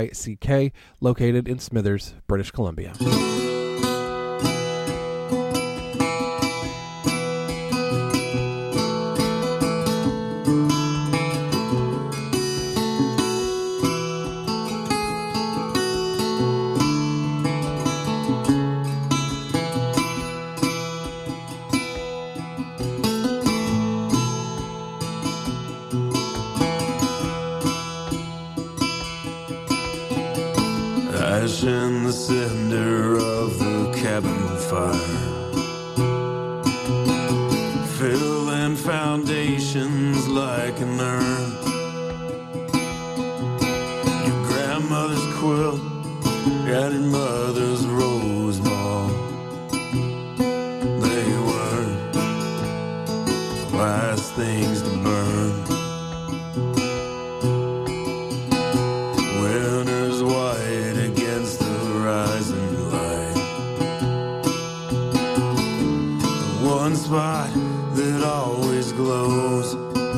CK, located in Smithers, British Columbia. Ash in the center of the cabin fire, filling foundations like an urn. Your grandmother's quilt and your mother's rose ball, they weren't the last things to burn. Winter's white against the rising light, the one spot that always glows.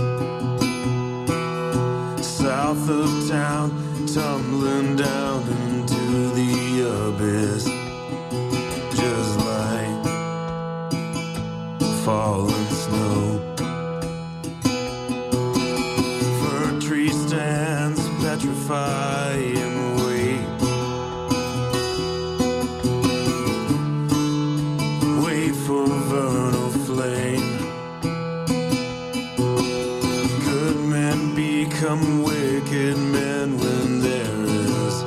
South of town, tumbling down into the abyss, just like falling snow. Fir tree stands petrifying wait for vernal flame. Good men become wicked men when there is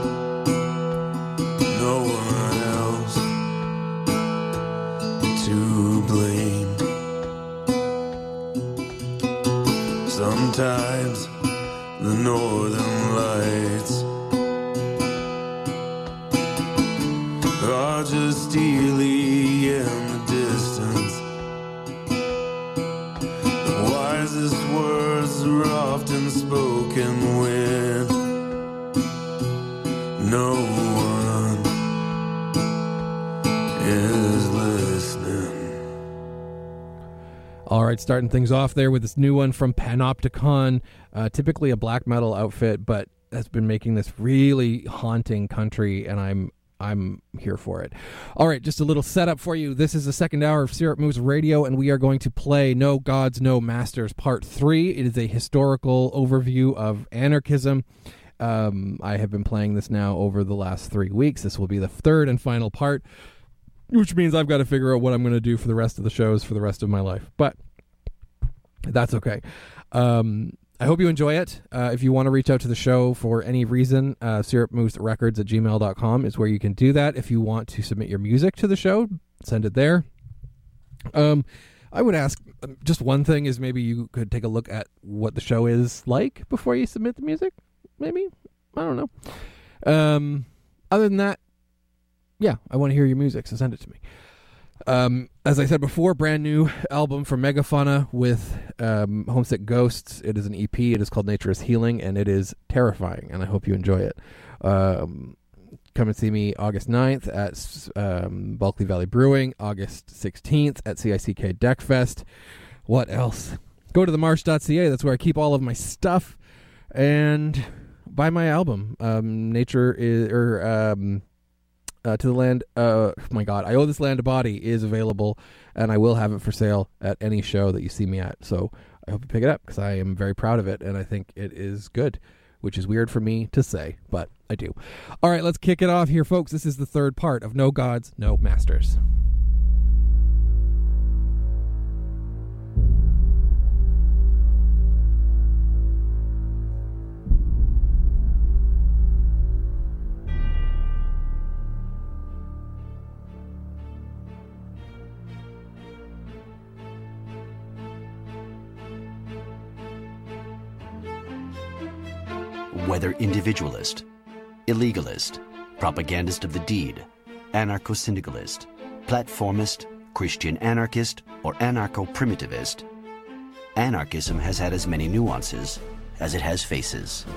no one else to blame. Sometimes the northern lights are just steely in the distance. The wisest words are often spoken when no one is listening. All right, starting things off there with this new one from Panopticon, typically a black metal outfit, but has been making this really haunting country, and I'm here for it. All right, just a little setup for you. This is the second hour of Syrup Moves Radio, and we are going to play No Gods, No Masters Part 3. It is a historical overview of anarchism. I have been playing this now over the last 3 weeks. This will be the third and final part, which means I've got to figure out what I'm going to do for the rest of the shows for the rest of my life. But that's okay. I hope you enjoy it. If you want to reach out to the show for any reason, syrupmovesrecords@gmail.com is where you can do that. If you want to submit your music to the show, send it there. I would ask just one thing is maybe you could take a look at what the show is like before you submit the music. Maybe. I don't know. Other than that, yeah, I want to hear your music, so send it to me. As I said before, brand new album from Megafauna with Homesick Ghosts. It is an EP. It is called Nature is Healing, and it is terrifying, and I hope you enjoy it. Come and see me August 9th at Bulkley Valley Brewing, August 16th at CICK Deckfest. What else? Go to themarsh.ca. That's where I keep all of my stuff. And buy my album. Nature is... To the Land, my God, I Owe This Land a Body is available, and I will have it for sale at any show that you see me at. So I hope you pick it up, because I am very proud of it, and I think it is good, which is weird for me to say, but I do. All right, let's kick it off here, folks. This is the third part of No Gods, No Masters. Whether individualist, illegalist, propagandist of the deed, anarcho-syndicalist, platformist, Christian anarchist, or anarcho-primitivist, anarchism has had as many nuances as it has faces.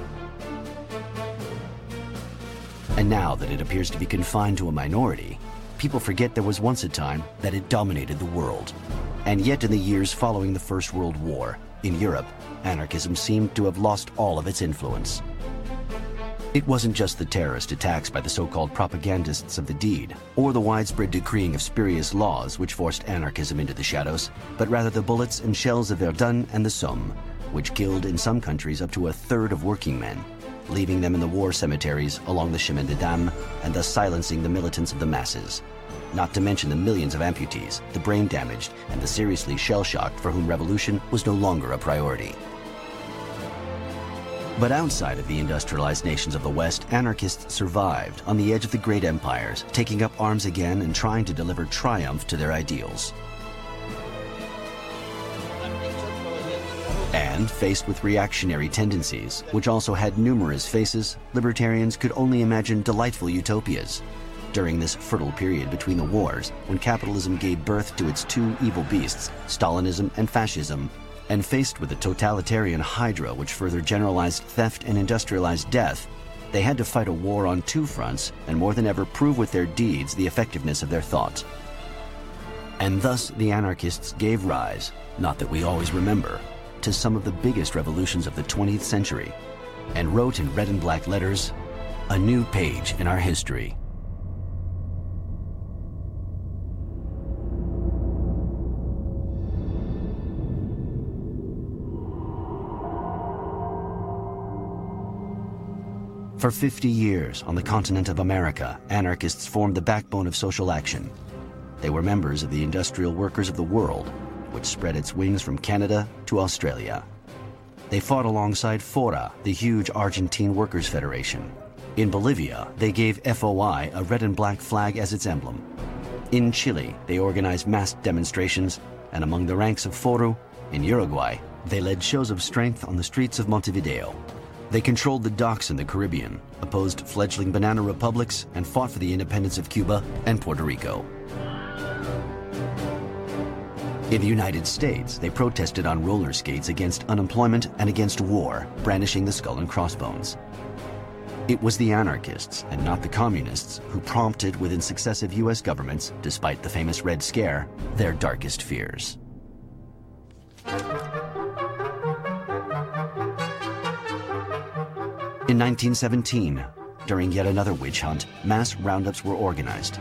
And now that it appears to be confined to a minority, people forget there was once a time that it dominated the world. And yet in the years following the First World War, in Europe, anarchism seemed to have lost all of its influence. It wasn't just the terrorist attacks by the so-called propagandists of the deed, or the widespread decreeing of spurious laws which forced anarchism into the shadows, but rather the bullets and shells of Verdun and the Somme, which killed in some countries up to a third of working men, leaving them in the war cemeteries along the Chemin des Dames and thus silencing the militants of the masses. Not to mention the millions of amputees, the brain damaged, and the seriously shell-shocked for whom revolution was no longer a priority. But outside of the industrialized nations of the West, anarchists survived on the edge of the great empires, taking up arms again and trying to deliver triumph to their ideals. And faced with reactionary tendencies, which also had numerous faces, libertarians could only imagine delightful utopias. During this fertile period between the wars, when capitalism gave birth to its two evil beasts, Stalinism and fascism, and faced with a totalitarian hydra which further generalized theft and industrialized death, they had to fight a war on two fronts and more than ever prove with their deeds the effectiveness of their thought. And thus the anarchists gave rise, not that we always remember, to some of the biggest revolutions of the 20th century, and wrote in red and black letters, a new page in our history. For 50 years, on the continent of America, anarchists formed the backbone of social action. They were members of the Industrial Workers of the World, which spread its wings from Canada to Australia. They fought alongside FORA, the huge Argentine Workers' Federation. In Bolivia, they gave FOI a red and black flag as its emblem. In Chile, they organized massed demonstrations, and among the ranks of FORU, in Uruguay, they led shows of strength on the streets of Montevideo. They controlled the docks in the Caribbean, opposed fledgling banana republics, and fought for the independence of Cuba and Puerto Rico. In the United States, they protested on roller skates against unemployment and against war, brandishing the skull and crossbones. It was the anarchists, and not the communists, who prompted within successive U.S. governments, despite the famous Red Scare, their darkest fears. In 1917, during yet another witch hunt, mass roundups were organized.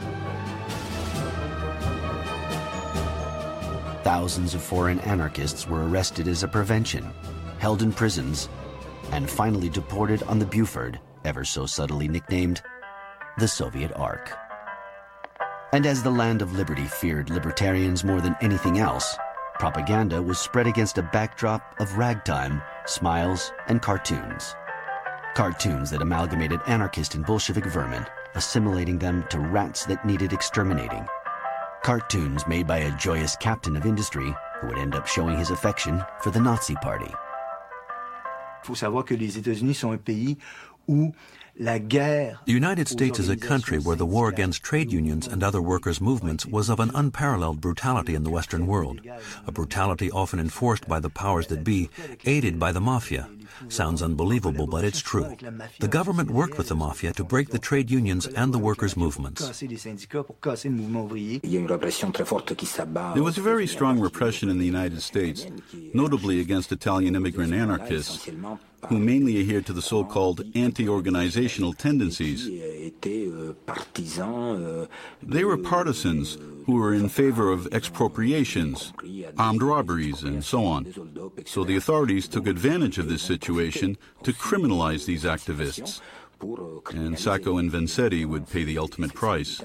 Thousands of foreign anarchists were arrested as a prevention, held in prisons, and finally deported on the Buford, ever so subtly nicknamed the Soviet Ark. And as the land of liberty feared libertarians more than anything else, propaganda was spread against a backdrop of ragtime, smiles, and cartoons. Cartoons that amalgamated anarchist and Bolshevik vermin, assimilating them to rats that needed exterminating. Cartoons made by a joyous captain of industry who would end up showing his affection for the Nazi Party. Il faut savoir que les États-Unis sont un pays où The United States is a country where the war against trade unions and other workers' movements was of an unparalleled brutality in the Western world, a brutality often enforced by the powers that be, aided by the mafia. Sounds unbelievable, but it's true. The government worked with the mafia to break the trade unions and the workers' movements. There was a very strong repression in the United States, notably against Italian immigrant anarchists, who mainly adhered to the so-called anti-organizational tendencies. They were partisans who were in favor of expropriations, armed robberies, and so on. So the authorities took advantage of this situation to criminalize these activists. And Sacco and Vanzetti would pay the ultimate price.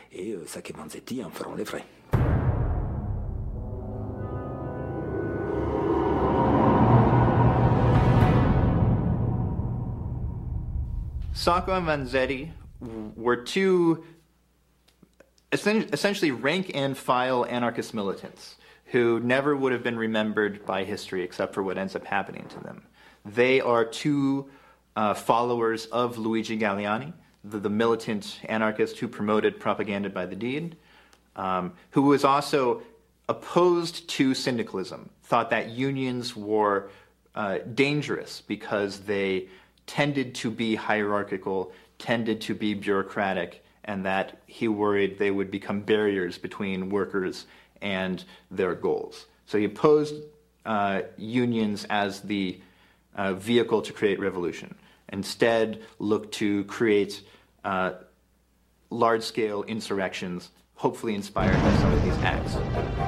Sacco and Vanzetti were two essentially rank-and-file anarchist militants who never would have been remembered by history except for what ends up happening to them. They are two followers of Luigi Galleani, the militant anarchist who promoted Propaganda by the Deed, who was also opposed to syndicalism, thought that unions were dangerous because they tended to be hierarchical, tended to be bureaucratic, and that he worried they would become barriers between workers and their goals. So he opposed unions as the vehicle to create revolution. instead look to create large-scale insurrections, hopefully inspired by some of these acts.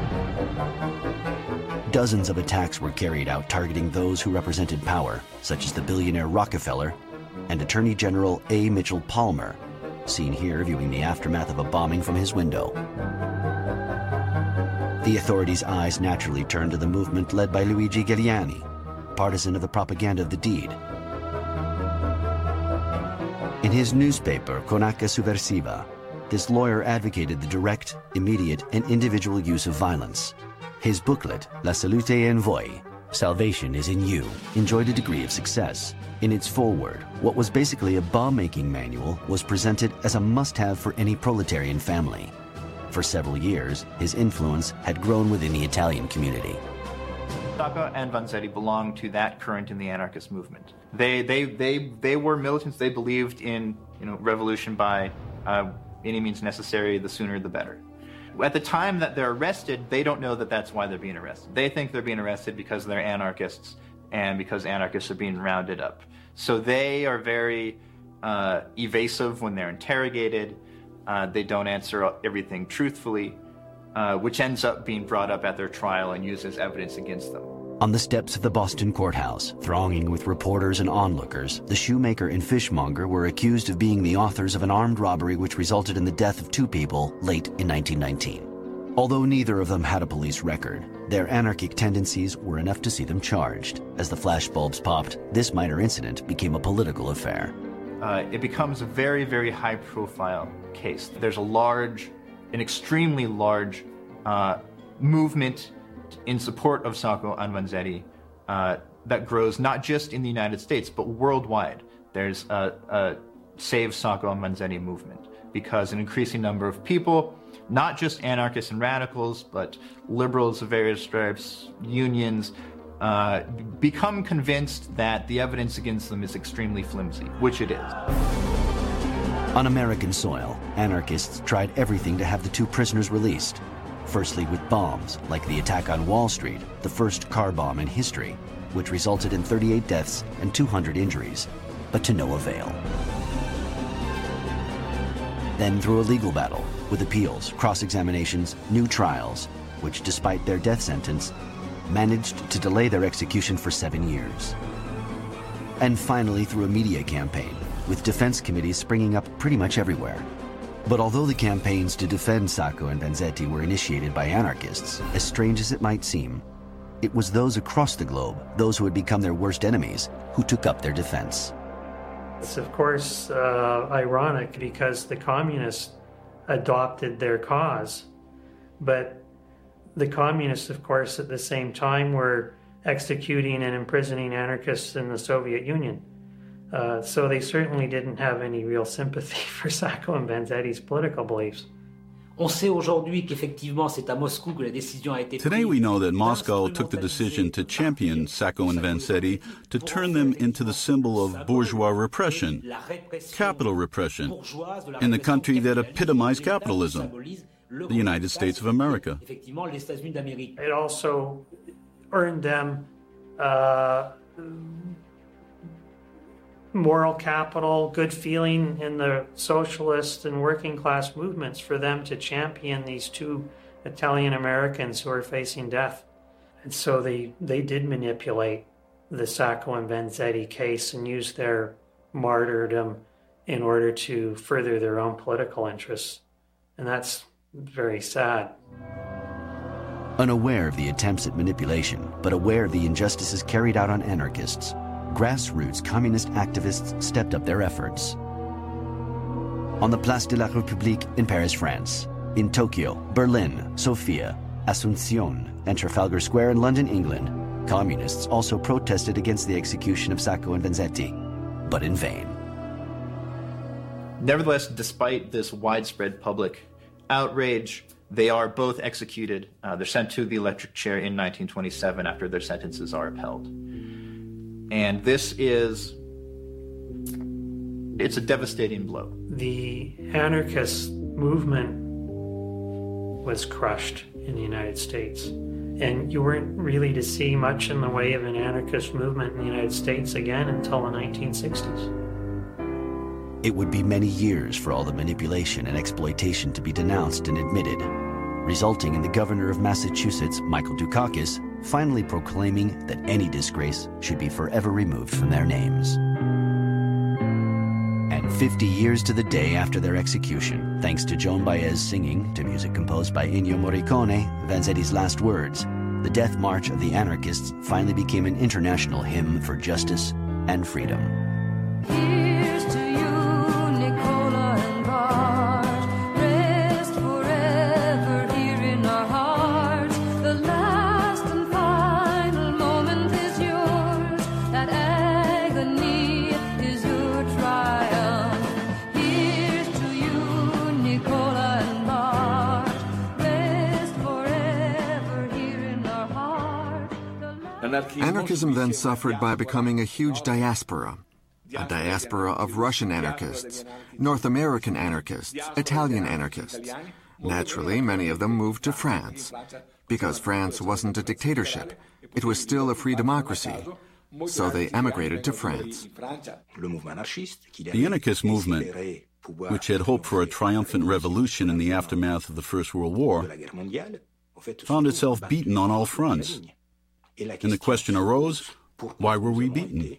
Dozens of attacks were carried out targeting those who represented power, such as the billionaire Rockefeller and Attorney General A. Mitchell Palmer, seen here viewing the aftermath of a bombing from his window. The authorities' eyes naturally turned to the movement led by Luigi Galliani, partisan of the propaganda of the deed. In his newspaper, Cronaca Subversiva, this lawyer advocated the direct, immediate, and individual use of violence. His booklet, La Salute en Voi, Salvation is in You, enjoyed a degree of success. In its foreword, what was basically a bomb-making manual was presented as a must-have for any proletarian family. For several years, his influence had grown within the Italian community. Sacco and Vanzetti belonged to that current in the anarchist movement. They were militants. They believed in revolution by any means necessary. The sooner the better. At the time that they're arrested, they don't know that that's why they're being arrested. They think they're being arrested because they're anarchists and because anarchists are being rounded up. So they are very evasive when they're interrogated. They don't answer everything truthfully, which ends up being brought up at their trial and used as evidence against them. On the steps of the Boston courthouse, thronging with reporters and onlookers, the shoemaker and fishmonger were accused of being the authors of an armed robbery which resulted in the death of 2 people late in 1919. Although neither of them had a police record, their anarchic tendencies were enough to see them charged. As the flashbulbs popped, this minor incident became a political affair. It becomes a very, very high-profile case. There's an extremely large movement in support of Sacco and Vanzetti that grows not just in the United States, but worldwide. There's a Save Sacco and Vanzetti movement because an increasing number of people, not just anarchists and radicals, but liberals of various stripes, unions, become convinced that the evidence against them is extremely flimsy, which it is. On American soil, anarchists tried everything to have the 2 prisoners released. Firstly with bombs, like the attack on Wall Street, the first car bomb in history, which resulted in 38 deaths and 200 injuries, but to no avail. Then through a legal battle, with appeals, cross-examinations, new trials, which despite their death sentence, managed to delay their execution for 7 years. And finally through a media campaign, with defense committees springing up pretty much everywhere. But although the campaigns to defend Sacco and Vanzetti were initiated by anarchists, as strange as it might seem, it was those across the globe, those who had become their worst enemies, who took up their defense. It's of course ironic because the communists adopted their cause, but the communists, of course, at the same time were executing and imprisoning anarchists in the Soviet Union. So they certainly didn't have any real sympathy for Sacco and Vanzetti's political beliefs. Today we know that Moscow took the decision to champion Sacco and Vanzetti to turn them into the symbol of bourgeois repression, capital repression, in the country that epitomized capitalism, the United States of America. It also earned them moral capital, good feeling in the socialist and working class movements for them to champion these 2 Italian Americans who are facing death. And so they did manipulate the Sacco and Vanzetti case and use their martyrdom in order to further their own political interests. And that's very sad. Unaware of the attempts at manipulation, but aware of the injustices carried out on anarchists, grassroots communist activists stepped up their efforts. On the Place de la République in Paris, France, in Tokyo, Berlin, Sofia, Asuncion, and Trafalgar Square in London, England, communists also protested against the execution of Sacco and Vanzetti, but in vain. Nevertheless, despite this widespread public outrage, they are both executed. They're sent to the electric chair in 1927 after their sentences are upheld. And it's a devastating blow. The anarchist movement was crushed in the United States. And you weren't really to see much in the way of an anarchist movement in the United States again until the 1960s. It would be many years for all the manipulation and exploitation to be denounced and admitted, resulting in the governor of Massachusetts, Michael Dukakis, finally proclaiming that any disgrace should be forever removed from their names. And 50 years to the day after their execution, thanks to Joan Baez singing to music composed by Ennio Morricone, Vanzetti's last words, the Death March of the Anarchists finally became an international hymn for justice and freedom. Here's to you, Nicola and Bart. Rest forever here in our hearts. The last and final moment is yours. That agony is your triumph. Here's to you, Nicola and Bart. Rest forever here in our hearts. Anarchism then suffered by becoming a huge diaspora. A diaspora of Russian anarchists, North American anarchists, Italian anarchists. Naturally, many of them moved to France, because France wasn't a dictatorship. It was still a free democracy. So they emigrated to France. The anarchist movement, which had hoped for a triumphant revolution in the aftermath of the First World War, found itself beaten on all fronts. And the question arose, why were we beaten?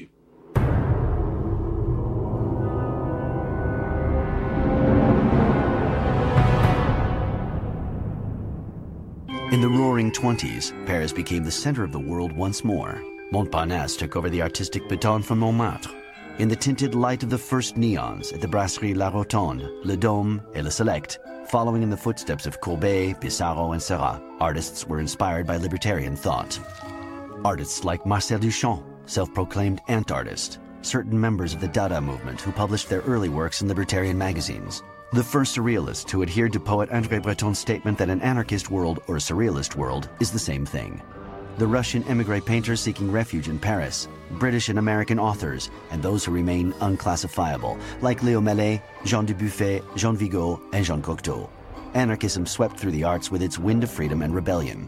In the Roaring '20s, Paris became the center of the world once more. Montparnasse took over the artistic baton from Montmartre. In the tinted light of the first neons at the Brasserie La Rotonde, Le Dôme, et Le Select, following in the footsteps of Courbet, Pissarro, and Seurat, artists were inspired by libertarian thought. Artists like Marcel Duchamp, self-proclaimed ant-artist, certain members of the Dada movement who published their early works in libertarian magazines, the first surrealists who adhered to poet André Breton's statement that an anarchist world or a surrealist world is the same thing. The Russian émigré painters seeking refuge in Paris, British and American authors, and those who remain unclassifiable, like Léo Mellet, Jean Dubuffet, Jean Vigo, and Jean Cocteau. Anarchism swept through the arts with its wind of freedom and rebellion.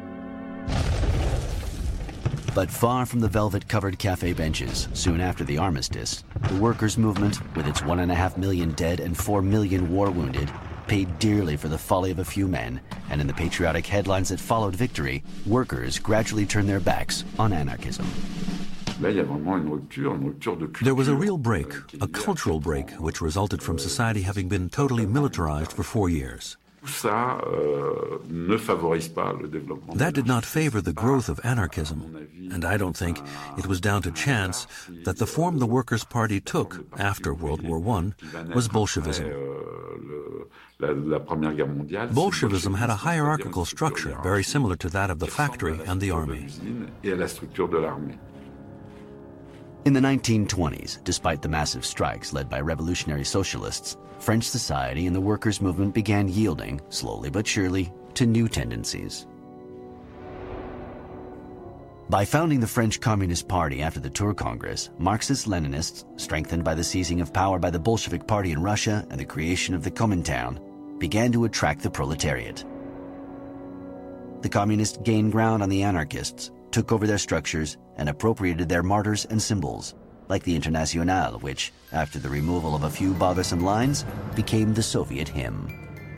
But far from the velvet-covered cafe benches, soon after the armistice, the workers' movement, with its 1.5 million dead and 4 million war wounded, paid dearly for the folly of a few men, and in the patriotic headlines that followed victory, workers gradually turned their backs on anarchism. There was a real break, a cultural break, which resulted from society having been totally militarized for 4 years. That did not favor the growth of anarchism, and I don't think it was down to chance that the form the Workers' Party took after World War I was Bolshevism. Bolshevism had a hierarchical structure very similar to that of the factory and the army. In the 1920s, despite the massive strikes led by revolutionary socialists, French society and the workers' movement began yielding, slowly but surely, to new tendencies. By founding the French Communist Party after the Tours Congress, Marxist-Leninists, strengthened by the seizing of power by the Bolshevik Party in Russia and the creation of the Comintern, began to attract the proletariat. The communists gained ground on the anarchists, took over their structures, and appropriated their martyrs and symbols, like the Internationale, which, after the removal of a few bothersome lines, became the Soviet hymn.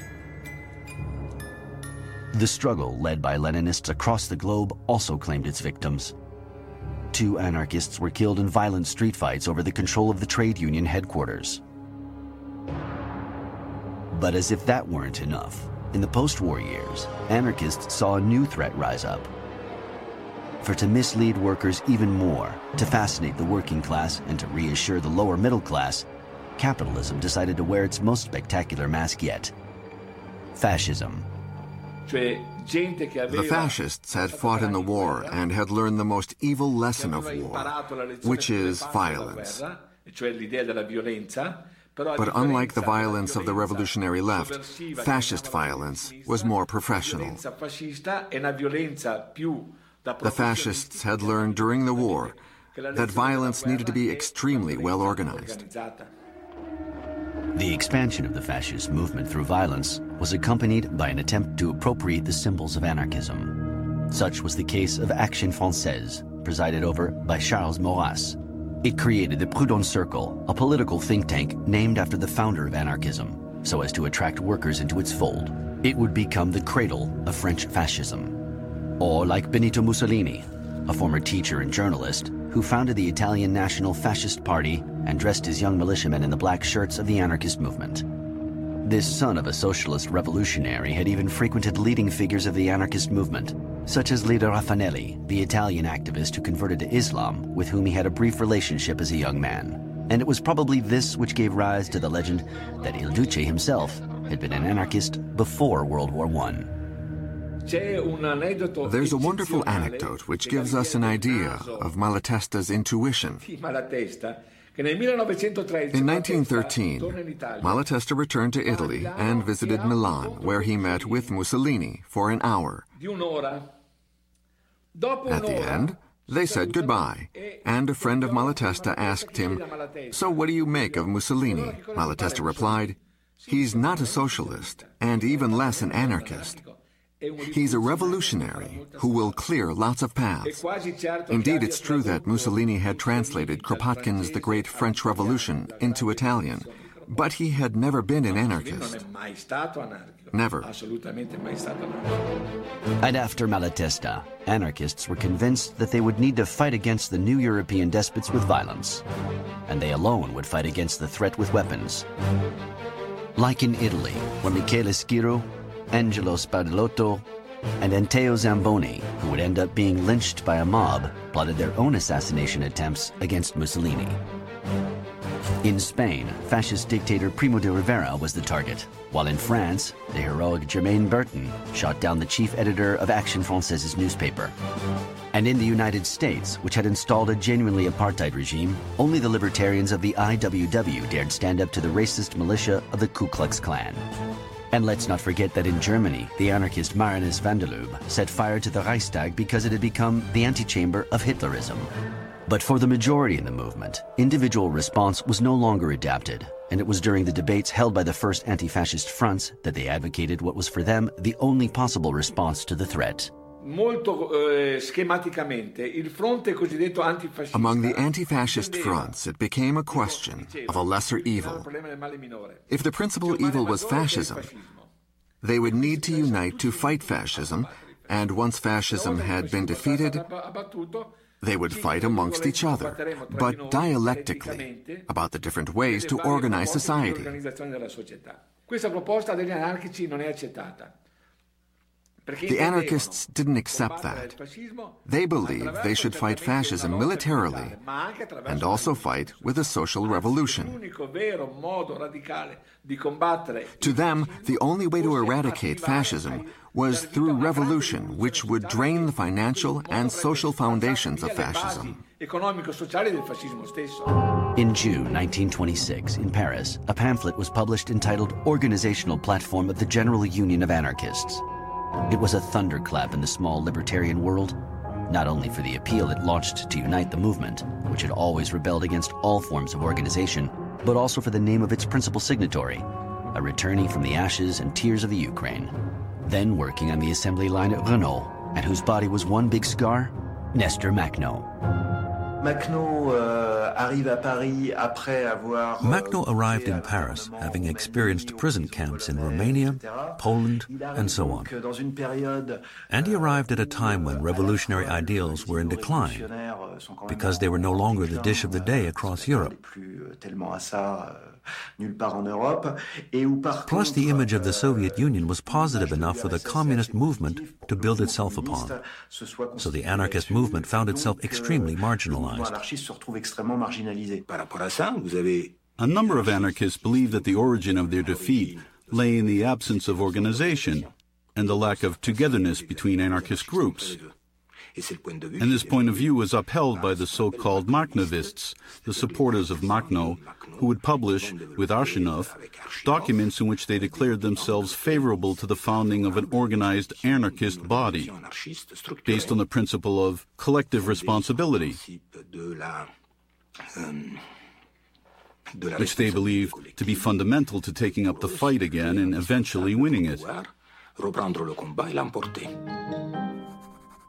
The struggle, led by Leninists across the globe, also claimed its victims. 2 anarchists were killed in violent street fights over the control of the trade union headquarters. But as if that weren't enough, in the post-war years, anarchists saw a new threat rise up. For to mislead workers even more, to fascinate the working class, and to reassure the lower middle class, capitalism decided to wear its most spectacular mask yet: fascism. The fascists had fought in the war and had learned the most evil lesson of war, which is violence. But unlike the violence of the revolutionary left, fascist violence was more professional. The fascists had learned during the war that violence needed to be extremely well organized. The expansion of the fascist movement through violence was accompanied by an attempt to appropriate the symbols of anarchism. Such was the case of Action Française, presided over by Charles Maurras. It created the Proudhon Circle, a political think tank named after the founder of anarchism, so as to attract workers into its fold. It would become the cradle of French fascism. Or like Benito Mussolini, a former teacher and journalist who founded the Italian National Fascist Party and dressed his young militiamen in the black shirts of the anarchist movement. This son of a socialist revolutionary had even frequented leading figures of the anarchist movement, such as Leda Raffanelli, the Italian activist who converted to Islam, with whom he had a brief relationship as a young man. And it was probably this which gave rise to the legend that Il Duce himself had been an anarchist before World War I. There's a wonderful anecdote which gives us an idea of Malatesta's intuition. In 1913, Malatesta returned to Italy and visited Milan, where he met with Mussolini for an hour. At the end, they said goodbye, and a friend of Malatesta asked him, "So what do you make of Mussolini?" Malatesta replied, "He's not a socialist, and even less an anarchist. He's a revolutionary who will clear lots of paths." Indeed, it's true that Mussolini had translated Kropotkin's The Great French Revolution into Italian, but he had never been an anarchist. Never. And after Malatesta, anarchists were convinced that they would need to fight against the new European despots with violence, and they alone would fight against the threat with weapons. Like in Italy, where Michele Schiro, Angelo Spadolotto, and Anteo Zamboni, who would end up being lynched by a mob, plotted their own assassination attempts against Mussolini. In Spain, fascist dictator Primo de Rivera was the target, while in France, the heroic Germain Bertin shot down the chief editor of Action Française's newspaper. And in the United States, which had installed a genuinely apartheid regime, only the libertarians of the IWW dared stand up to the racist militia of the Ku Klux Klan. And let's not forget that in Germany, the anarchist Marinus van der Lubbe set fire to the Reichstag because it had become the antechamber of Hitlerism. But for the majority in the movement, individual response was no longer adapted, and it was during the debates held by the first anti-fascist fronts that they advocated what was for them the only possible response to the threat. Among the anti-fascist fronts, it became a question of a lesser evil. If the principal evil was fascism, they would need to unite to fight fascism, and once fascism had been defeated, they would fight amongst each other, but dialectically, about the different ways to organize society. The anarchists didn't accept that. They believed they should fight fascism militarily and also fight with a social revolution. To them, the only way to eradicate fascism was through revolution, which would drain the financial and social foundations of fascism. In June 1926, in Paris, a pamphlet was published entitled Organizational Platform of the General Union of Anarchists. It was a thunderclap in the small libertarian world, not only for the appeal it launched to unite the movement, which had always rebelled against all forms of organization, but also for the name of its principal signatory, a returnee from the ashes and tears of the Ukraine, then working on the assembly line at Renault, and whose body was one big scar, Nestor Makhno. Makhno arrived in Paris, having experienced prison camps in Romania, Poland, and so on. And he arrived at a time when revolutionary ideals were in decline, because they were no longer the dish of the day across Europe. Plus, the image of the Soviet Union was positive enough for the communist movement to build itself upon. So the anarchist movement found itself extremely marginalized. A number of anarchists believe that the origin of their defeat lay in the absence of organization and the lack of togetherness between anarchist groups. And this point of view was upheld by the so-called Makhnovists, the supporters of Makhno, who would publish, with Arshinov, documents in which they declared themselves favorable to the founding of an organized anarchist body, based on the principle of collective responsibility, which they believe to be fundamental to taking up the fight again and eventually winning it.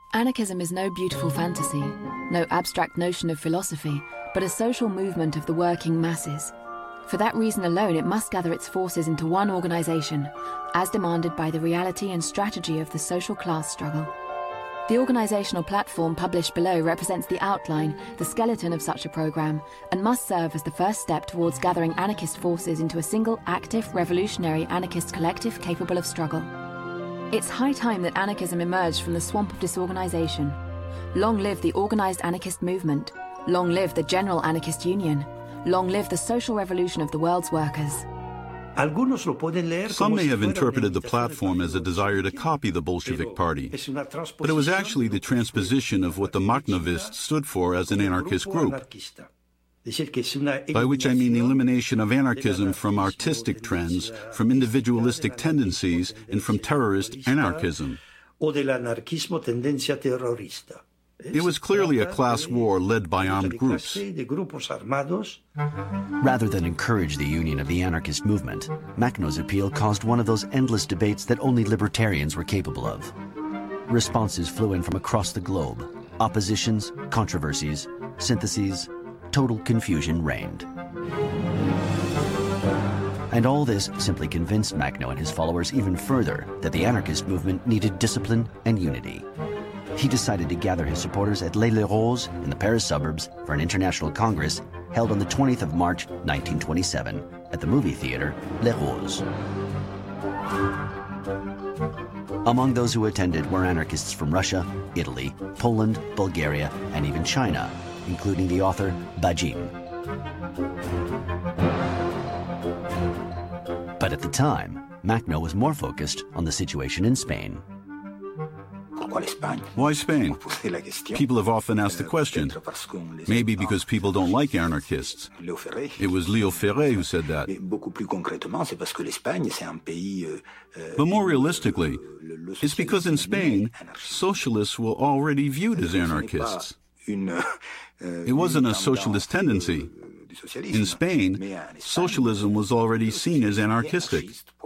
Anarchism is no beautiful fantasy, no abstract notion of philosophy, but a social movement of the working masses. For that reason alone, it must gather its forces into one organization, as demanded by the reality and strategy of the social class struggle. The organizational platform published below represents the outline, the skeleton of such a program, and must serve as the first step towards gathering anarchist forces into a single, active, revolutionary anarchist collective capable of struggle. It's high time that anarchism emerged from the swamp of disorganization. Long live the organized anarchist movement. Long live the General Anarchist Union. Long live the social revolution of the world's workers. Some may have interpreted the platform as a desire to copy the Bolshevik Party, but it was actually the transposition of what the Makhnovists stood for as an anarchist group, by which I mean the elimination of anarchism from artistic trends, from individualistic tendencies, and from terrorist anarchism. It was clearly a class war led by armed groups. Rather than encourage the union of the anarchist movement, Makhno's appeal caused one of those endless debates that only libertarians were capable of. Responses flew in from across the globe. Oppositions, controversies, syntheses, total confusion reigned. And all this simply convinced Makhno and his followers even further that the anarchist movement needed discipline and unity. He decided to gather his supporters at Les Roses in the Paris suburbs for an international congress held on the 20th of March, 1927, at the movie theater Les Roses. Among those who attended were anarchists from Russia, Italy, Poland, Bulgaria, and even China, including the author Bajin. But at the time, Makhno was more focused on the situation in Spain. Why Spain? People have often asked the question. Maybe because people don't like anarchists. It was Leo Ferré who said that. But more realistically, it's because in Spain, socialists were already viewed as anarchists. It wasn't a socialist tendency. In Spain, socialism was already seen as anarchistic.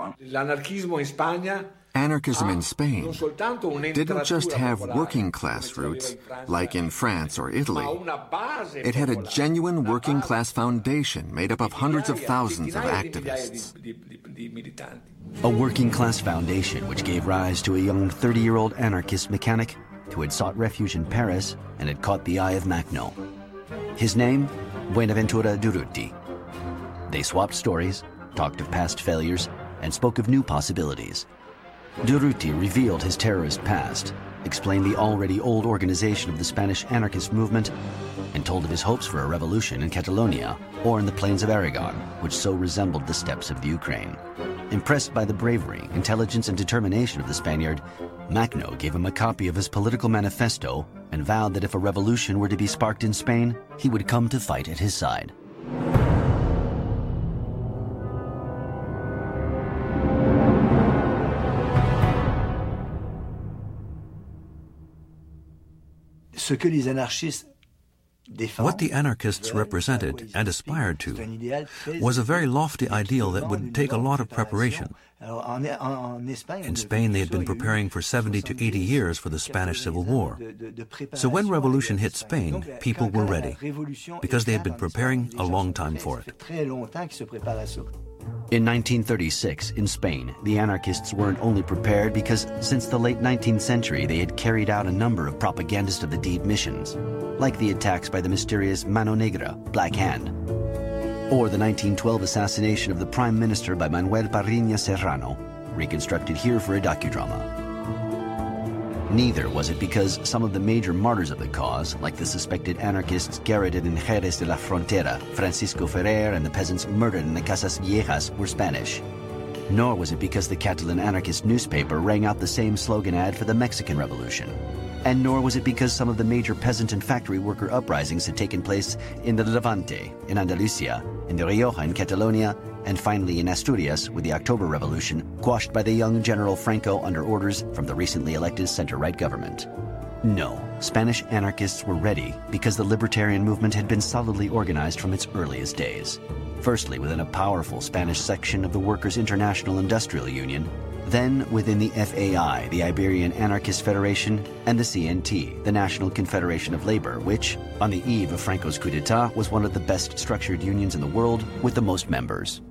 Anarchism in Spain didn't just have working-class roots, like in France or Italy. It had a genuine working-class foundation made up of hundreds of thousands of activists. A working-class foundation which gave rise to a young 30-year-old anarchist mechanic who had sought refuge in Paris and had caught the eye of Makhno. His name, Buenaventura Durruti. They swapped stories, talked of past failures, and spoke of new possibilities. Durruti revealed his terrorist past, explained the already old organization of the Spanish anarchist movement, and told of his hopes for a revolution in Catalonia or in the plains of Aragon, which so resembled the steppes of the Ukraine. Impressed by the bravery, intelligence, and determination of the Spaniard, Makhno gave him a copy of his political manifesto and vowed that if a revolution were to be sparked in Spain, he would come to fight at his side. What the anarchists represented and aspired to was a very lofty ideal that would take a lot of preparation. In Spain, they had been preparing for 70 to 80 years for the Spanish Civil War. So when revolution hit Spain, people were ready, because they had been preparing a long time for it. In 1936, in Spain, the anarchists weren't only prepared because since the late 19th century they had carried out a number of propagandist of the deed missions, like the attacks by the mysterious Mano Negra, Black Hand, or the 1912 assassination of the Prime Minister by Manuel Parrilla Serrano, reconstructed here for a docudrama. Neither was it because some of the major martyrs of the cause, like the suspected anarchists garroted in Jerez de la Frontera, Francisco Ferrer, and the peasants murdered in the Casas Viejas, were Spanish. Nor was it because the Catalan anarchist newspaper rang out the same slogan ad for the Mexican Revolution. And nor was it because some of the major peasant and factory worker uprisings had taken place in the Levante, in Andalusia, in the Rioja in Catalonia, and finally in Asturias with the October Revolution, quashed by the young General Franco under orders from the recently elected center-right government. No, Spanish anarchists were ready because the libertarian movement had been solidly organized from its earliest days. Firstly, within a powerful Spanish section of the Workers' International Industrial Union, Then within the FAI, the Iberian Anarchist Federation, and the CNT, the National Confederation of Labor, which, on the eve of Franco's coup d'etat, was one of the best structured unions in the world with the most members.